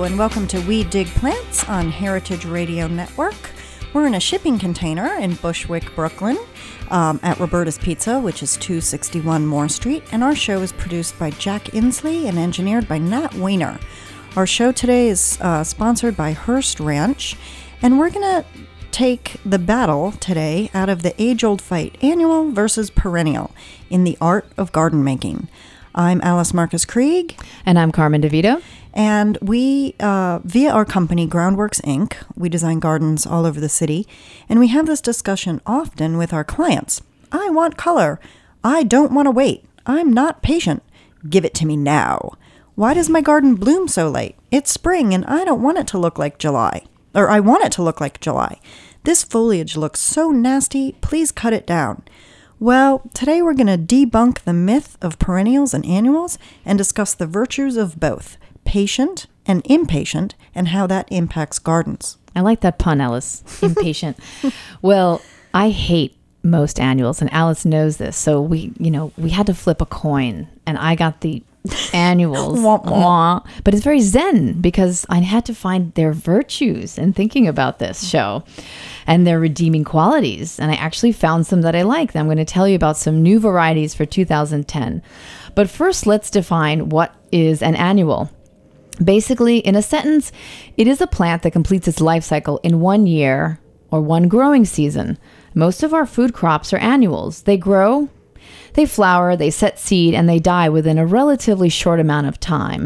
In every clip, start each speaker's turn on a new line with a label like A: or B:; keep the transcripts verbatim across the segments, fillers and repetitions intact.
A: Hello and welcome to We Dig Plants on Heritage Radio Network. We're in a shipping container in Bushwick, Brooklyn, um, at Roberta's Pizza, which is two sixty-one Moore Street, and our show is produced by Jack Inslee and engineered by Nat Weiner. Our show today is uh, sponsored by Hearst Ranch, and we're going to take the battle today out of the age-old fight, annual versus perennial, in the art of garden making. I'm Alice Marcus Krieg.
B: And I'm Carmen DeVito.
A: And we, uh, via our company, Groundworks Incorporated, we design gardens all over the city, and we have this discussion often with our clients. I want color. I don't want to wait. I'm not patient. Give it to me now. Why does my garden bloom so late? It's spring, and I don't want it to look like July. Or I want it to look like July. This foliage looks so nasty. Please cut it down. Well, today we're going to debunk the myth of perennials and annuals and discuss the virtues of both, patient and impatient, and how that impacts gardens.
B: I like that pun, Alice. Impatient. Well, I hate most annuals, and Alice knows this. So we, you know, we had to flip a coin, and I got the annuals.
A: Womp womp.
B: But it's very zen because I had to find their virtues in thinking about this show and their redeeming qualities. And I actually found some that I like. I'm going to tell you about some new varieties for two thousand ten. But first, let's define what is an annual. Basically, in a sentence, it is a plant that completes its life cycle in one year or one growing season. Most of our food crops are annuals. They grow, they flower, they set seed, and they die within a relatively short amount of time.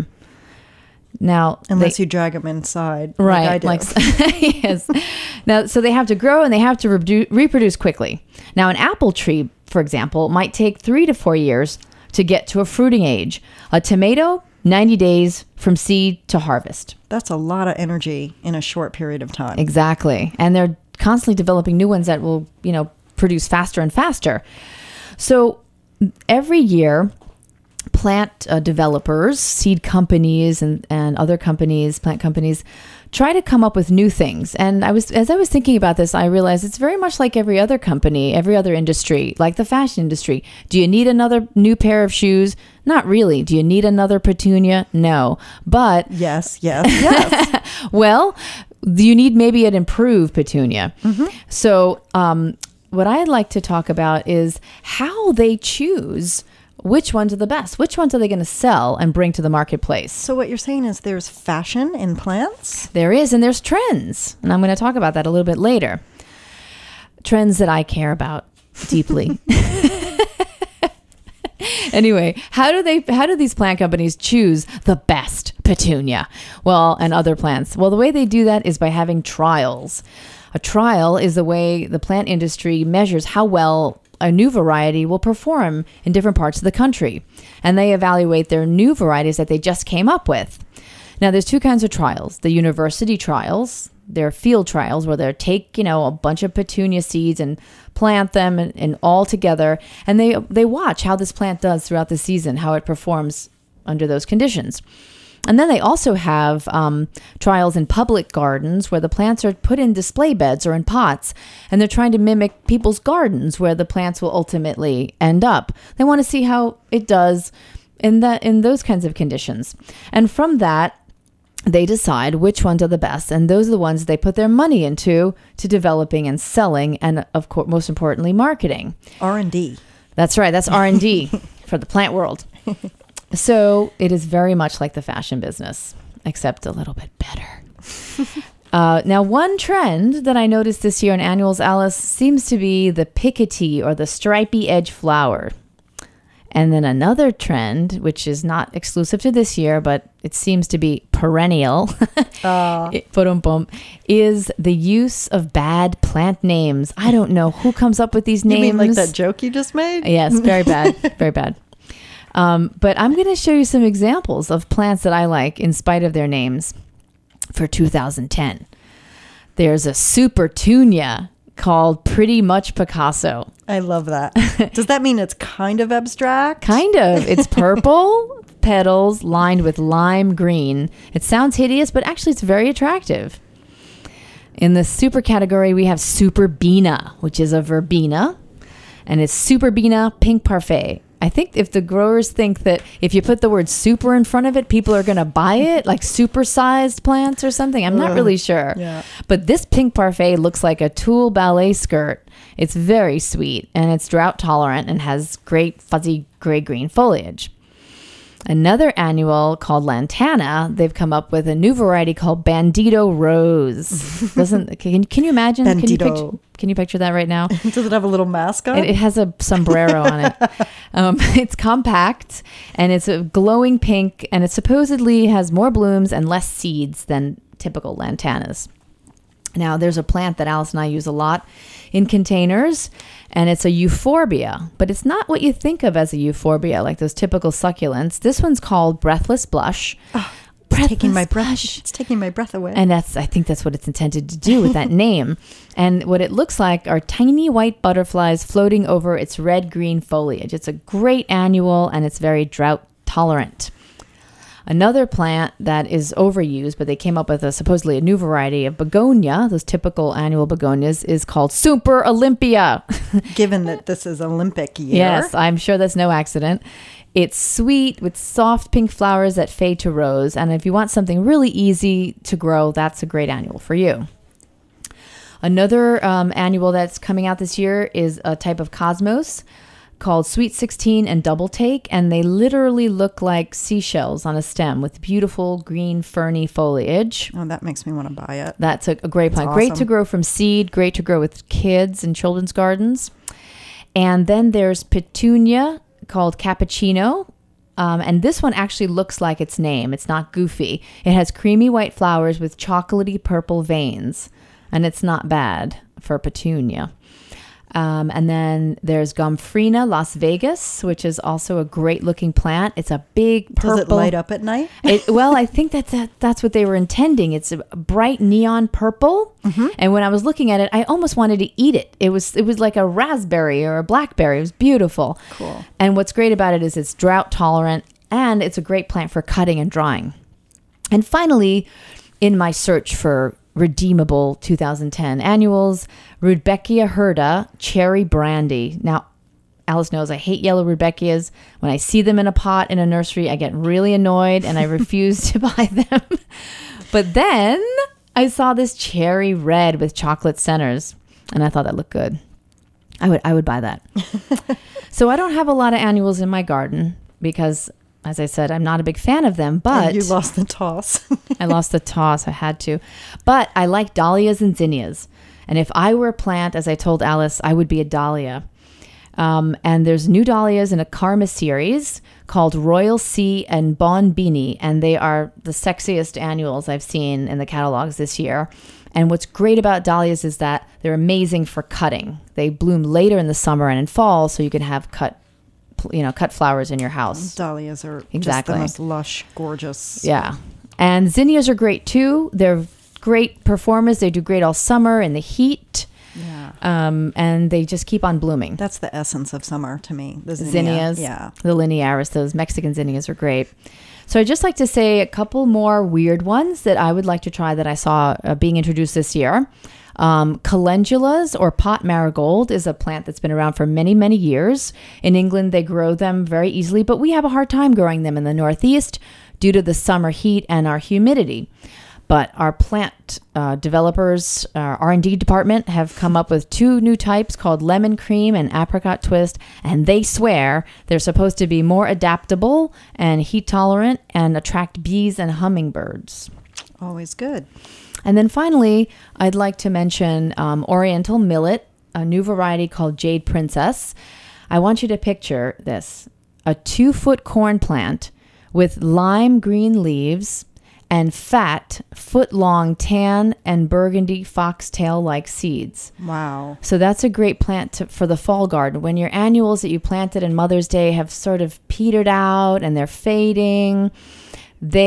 B: Now,
A: unless
B: they,
A: you drag them inside,
B: right?
A: Like I do.
B: Like, yes. Now, so they have to grow and they have to reprodu- reproduce quickly. Now, an apple tree, for example, might take three to four years to get to a fruiting age. A tomato, ninety days from seed to harvest.
A: That's a lot of energy in a short period of time.
B: Exactly, and they're constantly developing new ones that will, you know, produce faster and faster. So every year, plant uh, developers, seed companies, and, and other companies, plant companies, try to come up with new things. And I was, as I was thinking about this, I realized it's very much like every other company, every other industry, like the fashion industry. Do you need another new pair of shoes? Not really. Do you need another petunia? No. But
A: yes, yes, yes.
B: Well, you need maybe an improved petunia.
A: Mm-hmm.
B: So um, what I'd like to talk about is how they choose which ones are the best. Which ones are they going to sell and bring to the marketplace?
A: So what you're saying is there's fashion in plants?
B: There is, and there's trends. And I'm going to talk about that a little bit later. Trends that I care about deeply. Anyway, how do they? How do these plant companies choose the best petunia? Well, and other plants. Well, the way they do that is by having trials. A trial is the way the plant industry measures how well a new variety will perform in different parts of the country. And they evaluate their new varieties that they just came up with. Now, there's two kinds of trials. The university trials, they're field trials where they take, you know, a bunch of petunia seeds and plant them and, and all together. And they, they watch how this plant does throughout the season, how it performs under those conditions. And then they also have um, trials in public gardens where the plants are put in display beds or in pots, and they're trying to mimic people's gardens where the plants will ultimately end up. They want to see how it does in that in those kinds of conditions. And from that, they decide which ones are the best, and those are the ones they put their money into to developing and selling, and of course, most importantly, marketing.
A: R and D.
B: That's right. That's R and D for the plant world. So it is very much like the fashion business, except a little bit better. uh, now, one trend that I noticed this year in annuals, Alice, seems to be the pickety or the stripy edge flower. And then another trend, which is not exclusive to this year, but it seems to be perennial, uh. it, is the use of bad plant names. I don't know who comes up with these names.
A: You mean like that joke you just made?
B: Yes, very bad, very bad. Um, but I'm going to show you some examples of plants that I like in spite of their names for two thousand ten. There's a supertunia called Pretty Much Picasso.
A: I love that. Does that mean it's kind of abstract?
B: Kind of. It's purple petals lined with lime green. It sounds hideous, but actually it's very attractive. In the super category, we have Superbena, which is a verbena, and it's Superbena Pink Parfait. I I think if the growers think that if you put the word super in front of it, people are going to buy it, like super-sized plants or something. I'm not really sure.
A: Yeah.
B: But this pink parfait looks like a tulle ballet skirt. It's very sweet, and it's drought tolerant and has great fuzzy gray-green foliage. Another annual called Lantana, they've come up with a new variety called Bandito Rose. Doesn't can, can you imagine? Can you, picture, can you picture that right now?
A: Does it have a little mask on?
B: It, it has a sombrero on it. Um, it's compact, and it's a glowing pink, and it supposedly has more blooms and less seeds than typical Lantanas. Now, there's a plant that Alice and I use a lot in containers, and it's a euphorbia, but it's not what you think of as a euphorbia, like those typical succulents. This one's called Breathless Blush.
A: Oh, it's
B: Breathless
A: taking my breath.
B: Blush.
A: It's taking my breath away.
B: And that's, I think that's what it's intended to do with that name. And what it looks like are tiny white butterflies floating over its red-green foliage. It's a great annual, and it's very drought tolerant. Another plant that is overused, but they came up with a supposedly a new variety of begonia, those typical annual begonias, is called Super Olympia.
A: Given that this is Olympic year.
B: Yes, I'm sure that's no accident. It's sweet with soft pink flowers that fade to rose. And if you want something really easy to grow, that's a great annual for you. Another um, annual that's coming out this year is a type of cosmos called Sweet sixteen and Double Take, and they literally look like seashells on a stem with beautiful green ferny foliage.
A: Oh, that makes me want to buy it.
B: That's a, a great plant.
A: Awesome.
B: Great to grow from seed, great to grow with kids in children's gardens. And then there's Petunia called Cappuccino. Um, and this one actually looks like its name. It's not goofy. It has creamy white flowers with chocolatey purple veins. And it's not bad for Petunia. Um, and then there's Gomphrena Las Vegas, which is also a great looking plant. It's a big purple.
A: Does it light up at night?
B: it, well, I think that's a, that's what they were intending. It's a bright neon purple. Mm-hmm. And when I was looking at it, I almost wanted to eat it. It was it was like a raspberry or a blackberry. It was beautiful.
A: Cool.
B: And what's great about it is it's drought tolerant, and it's a great plant for cutting and drying. And finally, in my search for redeemable two thousand ten annuals, Rudbeckia hirta Cherry Brandy. Now, Alice knows I hate yellow Rudbeckias. When I see them in a pot in a nursery, I get really annoyed and I refuse to buy them. But then I saw this cherry red with chocolate centers, and I thought that looked good. I would I would buy that. So I don't have a lot of annuals in my garden because, as I said, I'm not a big fan of them, but...
A: And you lost the toss.
B: I lost the toss. I had to. But I like dahlias and zinnias. And if I were a plant, as I told Alice, I would be a dahlia. Um, and there's new dahlias in a Karma series called Royal Sea and Bonbini. And they are the sexiest annuals I've seen in the catalogs this year. And what's great about dahlias is that they're amazing for cutting. They bloom later in the summer and in fall, so you can have cut you know, cut flowers in your house.
A: Dahlias are
B: exactly.
A: just the most lush, gorgeous.
B: Yeah. And zinnias are great too. They're great performers. They do great all summer in the heat.
A: Yeah.
B: Um, and they just keep on blooming.
A: That's the essence of summer to me. The zinnia.
B: Zinnias.
A: Yeah.
B: The linearis, those Mexican zinnias are great. So I'd just like to say a couple more weird ones that I would like to try that I saw uh, being introduced this year. Um, calendulas or pot marigold is a plant that's been around for many, many years. In England, they grow them very easily, but we have a hard time growing them in the Northeast due to the summer heat and our humidity. But our plant uh, developers, our R and D department, have come up with two new types called lemon cream and apricot twist, and they swear they're supposed to be more adaptable and heat tolerant and attract bees and hummingbirds.
A: Always good.
B: And then finally, I'd like to mention um, Oriental Millet, a new variety called Jade Princess. I want you to picture this, a two-foot corn plant with lime green leaves and fat, foot-long tan and burgundy foxtail-like seeds.
A: Wow.
B: So that's a great plant to, for the fall garden. When your annuals that you planted in Mother's Day have sort of petered out and they're fading, they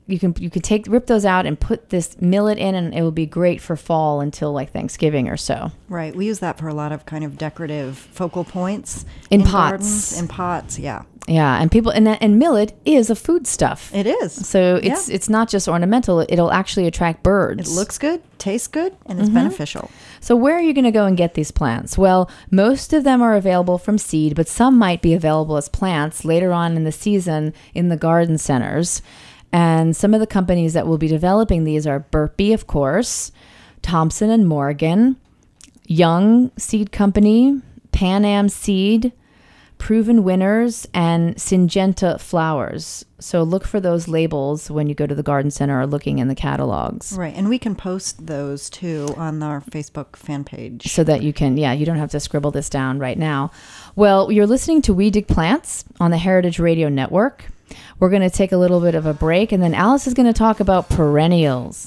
B: you can you can take rip those out and put this millet in, and it will be great for fall until like Thanksgiving or so.
A: Right. We use that for a lot of kind of decorative focal points
B: in, in pots.
A: Gardens, in pots, yeah.
B: Yeah, and people and that, and millet is a foodstuff.
A: It is.
B: So it's yeah. it's not just ornamental. It'll actually attract birds.
A: It looks good, tastes good, and it's mm-hmm. beneficial.
B: So where are you going to go and get these plants? Well, most of them are available from seed, but some might be available as plants later on in the season in the garden centers. And some of the companies that will be developing these are Burpee, of course, Thompson and Morgan, Young Seed Company, Pan Am Seed, Proven Winners, and Syngenta Flowers. So look for those labels when you go to the garden center or looking in the catalogs.
A: Right. And we can post those too on our Facebook fan page.
B: So that you can, yeah, you don't have to scribble this down right now. Well, you're listening to We Dig Plants on the Heritage Radio Network. We're going to take a little bit of a break, and then Alice is going to talk about perennials.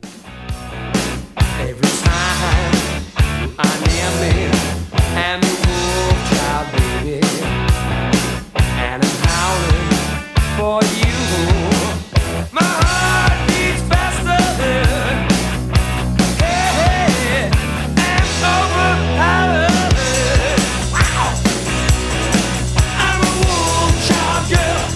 C: Every time I'm near me and the wolf child baby, and I'm howling for you, my heart beats faster. Hey, hey, and overpowered. Wow. I'm a wolf child girl.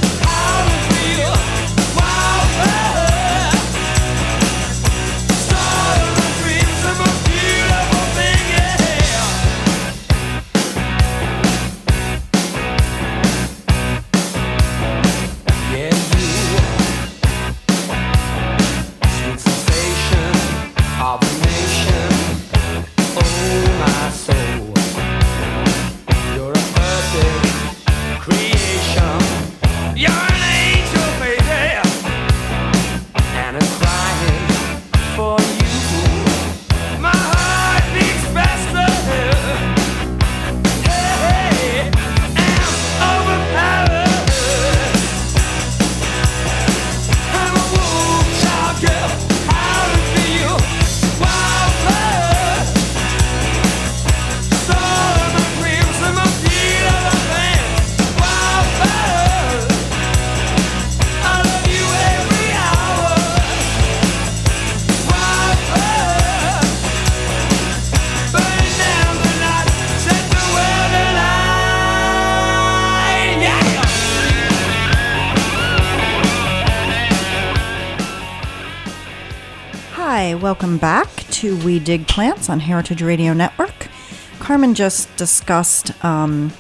A: Welcome back to We Dig Plants on Heritage Radio Network. Carmen just discussed um,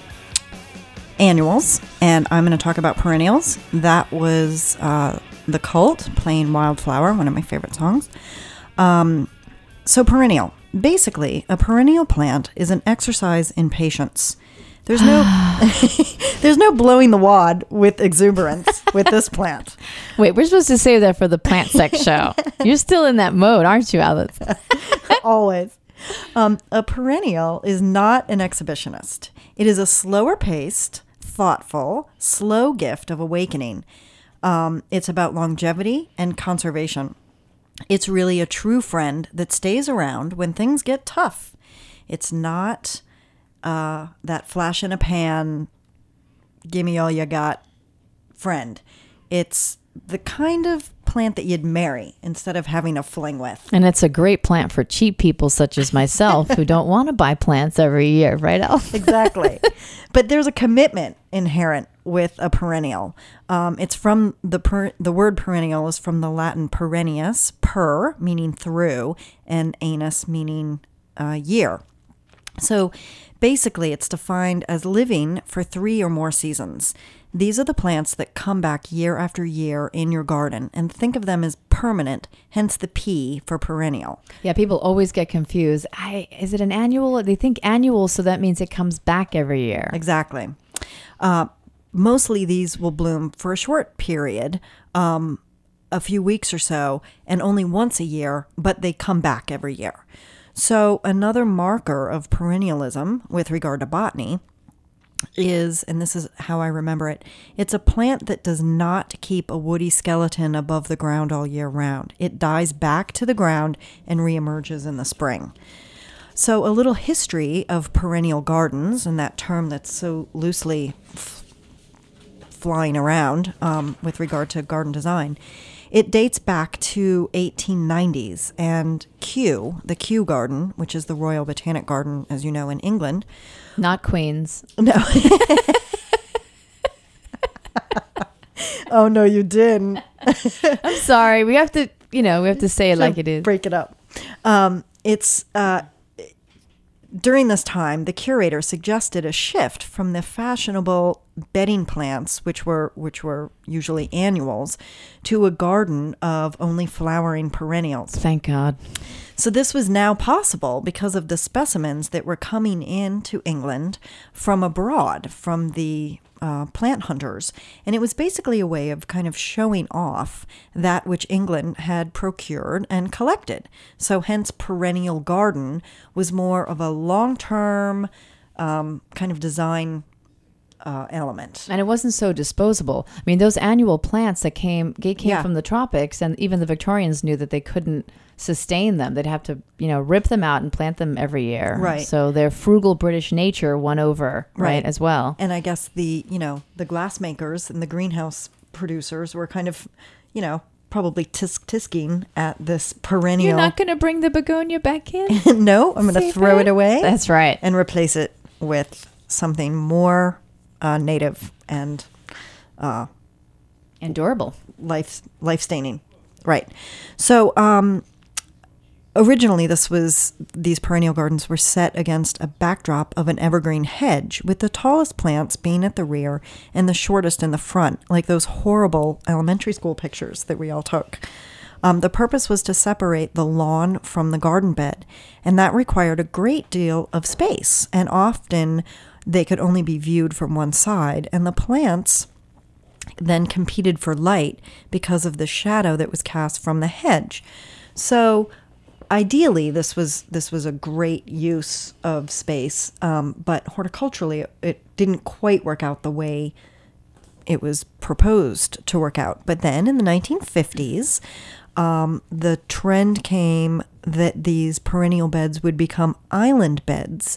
A: annuals, and I'm going to talk about perennials. That was uh, The Cult, playing Wildflower, one of my favorite songs. Um, so perennial. Basically, a perennial plant is an exercise in patience. There's no there's no blowing the wad with exuberance with this plant.
B: Wait, we're supposed to save that for the plant sex show. You're still in that mode, aren't you, Alice?
A: Always. Um, a perennial is not an exhibitionist. It is a slower paced, thoughtful, slow gift of awakening. Um, it's about longevity and conservation. It's really a true friend that stays around when things get tough. It's not uh, that flash in a pan, give me all you got friend. It's the kind of plant that you'd marry instead of having a fling with.
B: And it's a great plant for cheap people such as myself who don't want to buy plants every year, right, Al?
A: Exactly. But there's a commitment inherent with a perennial. Um, it's from the per, the word perennial is from the Latin perennius, per, meaning through, and annus, meaning uh, year. So basically, it's defined as living for three or more seasons. These are the plants that come back year after year in your garden, and think of them as permanent, hence the P for perennial.
B: Yeah, people always get confused. I, is it an annual? They think annual, so that means it comes back every year.
A: Exactly. Uh, mostly these will bloom for a short period, um, a few weeks or so, and only once a year, but they come back every year. So another marker of perennialism with regard to botany is, and this is how I remember it, it's a plant that does not keep a woody skeleton above the ground all year round. It dies back to the ground and reemerges in the spring. So a little history of perennial gardens, and that term that's so loosely f- flying around um, with regard to garden design. It dates back to eighteen nineties, and Kew, the Kew Garden, which is the Royal Botanic Garden, as you know, in England.
B: Not Queens.
A: No. Oh, no, you didn't.
B: I'm sorry. We have to, you know, we have to say it like it is.
A: Break it up. Um, it's uh, during this time, the curator suggested a shift from the fashionable bedding plants, which were which were usually annuals, to a garden of only flowering perennials.
B: Thank God.
A: So this was now possible because of the specimens that were coming into England from abroad, from the uh, plant hunters. And it was basically a way of kind of showing off that which England had procured and collected. So hence perennial garden was more of a long-term um, kind of design Uh, element.
B: And it wasn't so disposable. I mean, those annual plants that came they came
A: Yeah.
B: from the tropics, and even the Victorians knew that they couldn't sustain them. They'd have to, you know, rip them out and plant them every year.
A: Right.
B: So their frugal British nature won over, right,
A: Right.
B: as well.
A: And I guess the, you know, the glass makers and the greenhouse producers were kind of, you know, probably tisk tisking at this perennial.
B: You're not going to bring the begonia back in?
A: No, I'm going to
B: Save
A: throw
B: it?
A: it away.
B: That's right.
A: And replace it with something more uh, native and uh,
B: And durable.
A: life life staining. Right. So um, originally, this was these perennial gardens were set against a backdrop of an evergreen hedge, with the tallest plants being at the rear and the shortest in the front, like those horrible elementary school pictures that we all took. Um, the purpose was to separate the lawn from the garden bed, and that required a great deal of space, and often they could only be viewed from one side, and the plants then competed for light because of the shadow that was cast from the hedge. So ideally, this was this was a great use of space, um, but horticulturally, it didn't quite work out the way it was proposed to work out. But then in the nineteen fifties, um, the trend came that these perennial beds would become island beds,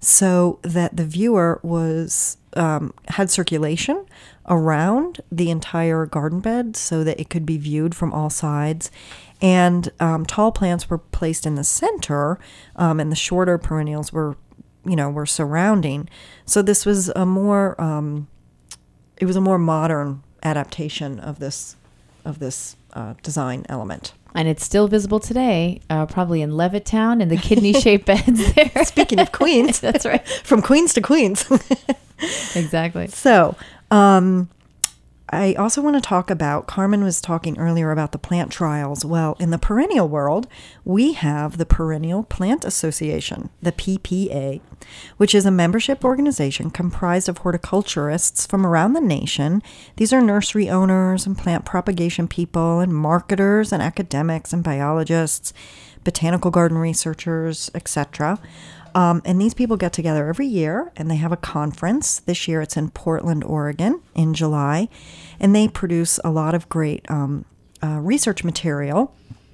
A: so that the viewer was um, had circulation around the entire garden bed, so that it could be viewed from all sides. And um, tall plants were placed in the center, um, and the shorter perennials were, you know, were surrounding. So this was a more um, it was a more modern adaptation of this of this uh, design element.
B: And it's still visible today, uh, probably in Levittown, in the kidney-shaped beds there.
A: Speaking of Queens.
B: That's right.
A: From Queens to Queens.
B: Exactly.
A: So, um, I also want to talk about, Carmen was talking earlier about the plant trials. Well, in the perennial world, we have the Perennial Plant Association, the P P A, which is a membership organization comprised of horticulturists from around the nation. These are nursery owners and plant propagation people and marketers and academics and biologists, botanical garden researchers, et cetera. Um, and these people get together every year, and they have a conference. This year it's in Portland, Oregon in July. And they produce a lot of great um, uh, research material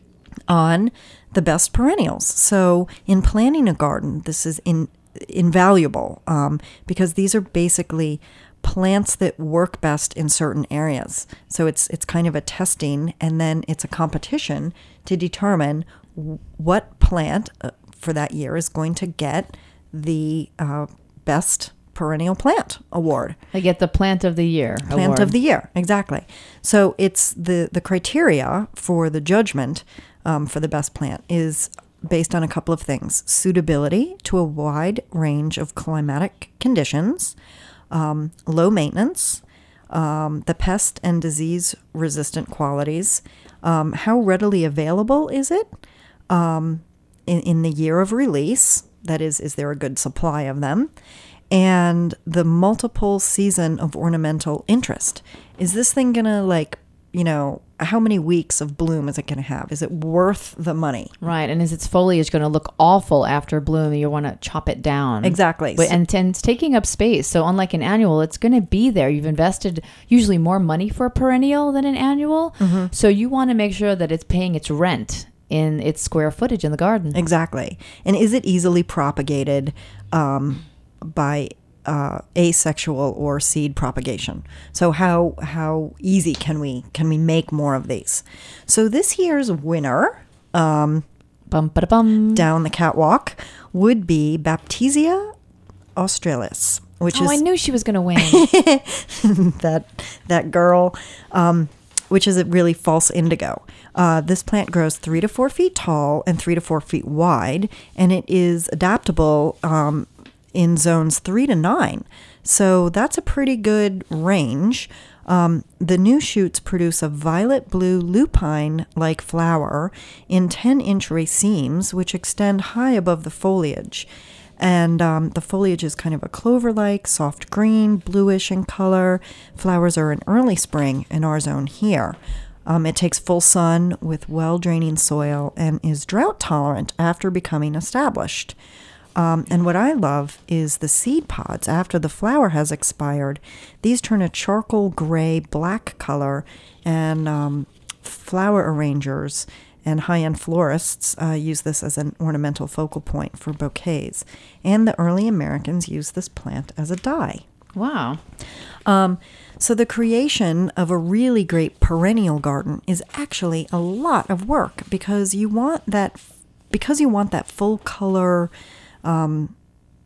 A: on the best perennials. So in planning a garden, this is in, invaluable um, because these are basically plants that work best in certain areas. So it's it's kind of a testing, and then it's a competition to determine what plant uh, for that year is going to get the uh, best perennial plant award.
B: They get the plant of the year
A: Plant
B: award.
A: of the year, exactly. So it's the, the criteria for the judgment um, for the best plant is based on a couple of things: suitability to a wide range of climatic conditions, um, low maintenance, um, the pest and disease resistant qualities, um, how readily available is it, um, In, in the year of release, that is, is there a good supply of them? And the multiple season of ornamental interest. Is this thing going to, like, you know, how many weeks of bloom is it going to have? Is it worth the money?
B: Right. And is its foliage going to look awful after bloom? You want to chop it down.
A: Exactly.
B: But, and, and it's taking up space. So unlike an annual, it's going to be there. You've invested usually more money for a perennial than an annual. Mm-hmm. So you want to make sure that it's paying its rent in its square footage in the garden.
A: Exactly. And is it easily propagated um, by uh, asexual or seed propagation. So how how easy can we can we make more of these? So this year's winner, um,
B: Bum, ba, bum.
A: down the catwalk, would be Baptisia australis, which
B: Oh,
A: is
B: I knew she was going to win.
A: that that girl, um, which is a really false indigo. Uh, this plant grows three to four feet tall and three to four feet wide, and it is adaptable um, in zones three to nine. So that's a pretty good range. Um, the new shoots produce a violet blue lupine-like flower in ten-inch racemes, which extend high above the foliage. And um, the foliage is kind of a clover-like, soft green, bluish in color. Flowers are in early spring in our zone here. Um, it takes full sun with well-draining soil and is drought-tolerant after becoming established. Um, and what I love is the seed pods. After the flower has expired, these turn a charcoal gray black color, and um, flower arrangers and high-end florists uh, use this as an ornamental focal point for bouquets. And the early Americans used this plant as a dye.
B: Wow.
A: Um, so the creation of a really great perennial garden is actually a lot of work because you want that because you want that full color, um,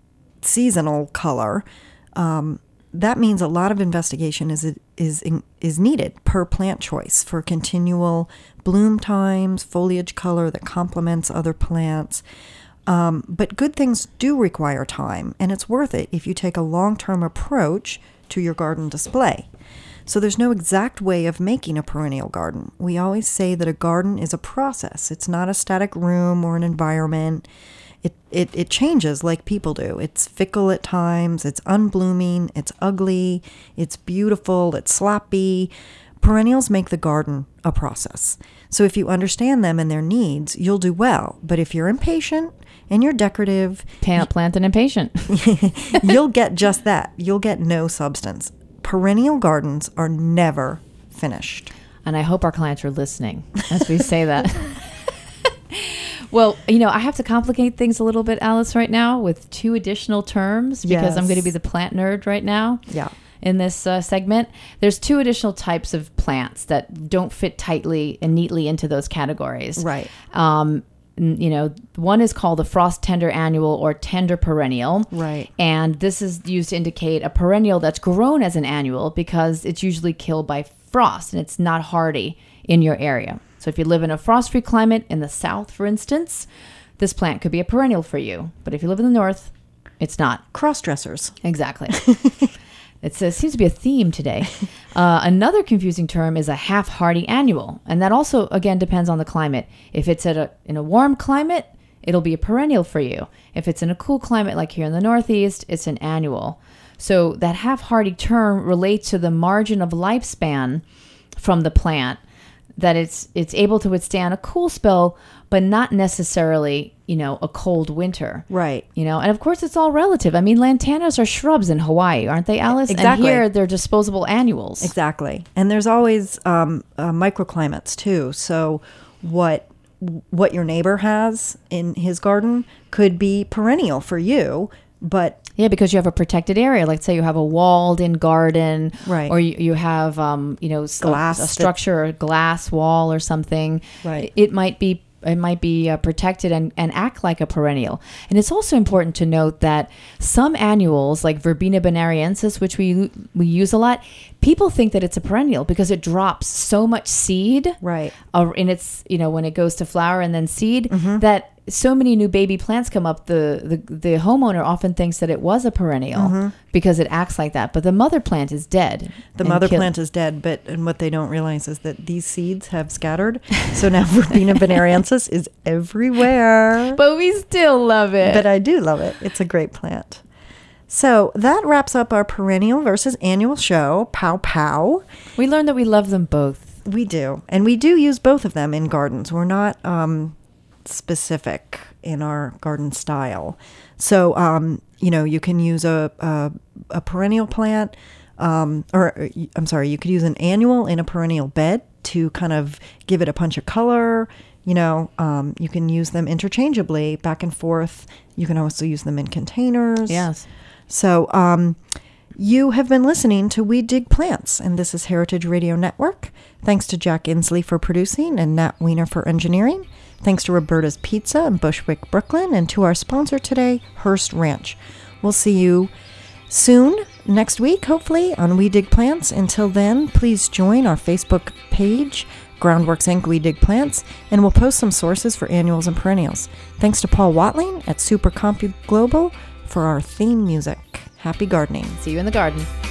A: seasonal color. Um, that means a lot of investigation is is is needed per plant choice for continual bloom times, foliage color that complements other plants. Um, but good things do require time, and it's worth it if you take a long-term approach to your garden display. So there's no exact way of making a perennial garden. We always say that a garden is a process. It's not a static room or an environment. It, it, it changes like people do. It's fickle at times. It's unblooming. It's ugly. It's beautiful. It's sloppy. Perennials make the garden a process. So if you understand them and their needs, you'll do well. But if you're impatient and you're decorative,
B: Plant, plant and impatient.
A: you'll get just that. You'll get no substance. Perennial gardens are never finished.
B: And I hope our clients are listening as we say that. Well, you know, I have to complicate things a little bit, Alice, right now with two additional terms because I'm
A: Yes.
B: going to be the plant nerd right now.
A: Yeah.
B: In this uh, segment, there's two additional types of plants that don't fit tightly and neatly into those categories.
A: Right.
B: Um, n- you know, one is called the frost tender annual or tender perennial.
A: Right.
B: And this is used to indicate a perennial that's grown as an annual because it's usually killed by frost and it's not hardy in your area. So if you live in a frost-free climate in the south, for instance, this plant could be a perennial for you. But if you live in the north, it's not.
A: Cross-dressers.
B: Exactly. It uh, seems to be a theme today. Uh, another confusing term is a half-hardy annual. And that also, again, depends on the climate. If it's at a, in a warm climate, it'll be a perennial for you. If it's in a cool climate like here in the Northeast, it's an annual. So that half-hardy term relates to the margin of lifespan from the plant, that it's it's able to withstand a cool spell, but not necessarily, you know, a cold winter.
A: Right.
B: You know, and of course it's all relative. I mean, lantanas are shrubs in Hawaii, aren't they, Alice?
A: Exactly.
B: And here they're disposable annuals.
A: Exactly. And there's always um, uh, microclimates too. So what what your neighbor has in his garden could be perennial for you, but
B: Yeah, because you have a protected area. Like say you have a walled-in garden,
A: Right.
B: Or you, you have, um, you know, s-
A: Glass
B: a
A: that-
B: structure, a glass wall or something.
A: Right.
B: It might be it might be uh, protected and, and act like a perennial. And it's also important to note that some annuals, like Verbena bonariensis, which we we use a lot, people think that it's a perennial because it drops so much seed,
A: Right.
B: uh, in its, you know, when it goes to flower and then seed,
A: Mm-hmm.
B: that so many new baby plants come up. The, the the homeowner often thinks that it was a perennial because it acts like that, but the mother plant is dead.
A: Mm-hmm. The
B: and
A: mother
B: kill-
A: plant is dead, but and what they don't realize is that these seeds have scattered. So now Verbena bonariensis is everywhere.
B: but we still love it.
A: But I do love it. It's a great plant. So that wraps up our perennial versus annual show. Pow pow.
B: we learned that we love them both.
A: We do. And we do use both of them in gardens. We're not um, specific in our garden style. So, um, you know, you can use a, a, a perennial plant, um, or uh, I'm sorry, you could use an annual in a perennial bed to kind of give it a punch of color. You know, um, you can use them interchangeably back and forth. You can also use them in containers.
B: Yes.
A: So um, you have been listening to We Dig Plants, and this is Heritage Radio Network. Thanks to Jack Inslee for producing and Nat Weiner for engineering. Thanks to Roberta's Pizza in Bushwick, Brooklyn, and to our sponsor today, Hearst Ranch. We'll see you soon, next week, hopefully, on We Dig Plants. Until then, please join our Facebook page, Groundworks Incorporated. We Dig Plants, and we'll post some sources for annuals and perennials. Thanks to Paul Watling at Super Compu Global for our theme music. Happy gardening.
B: See you in the garden.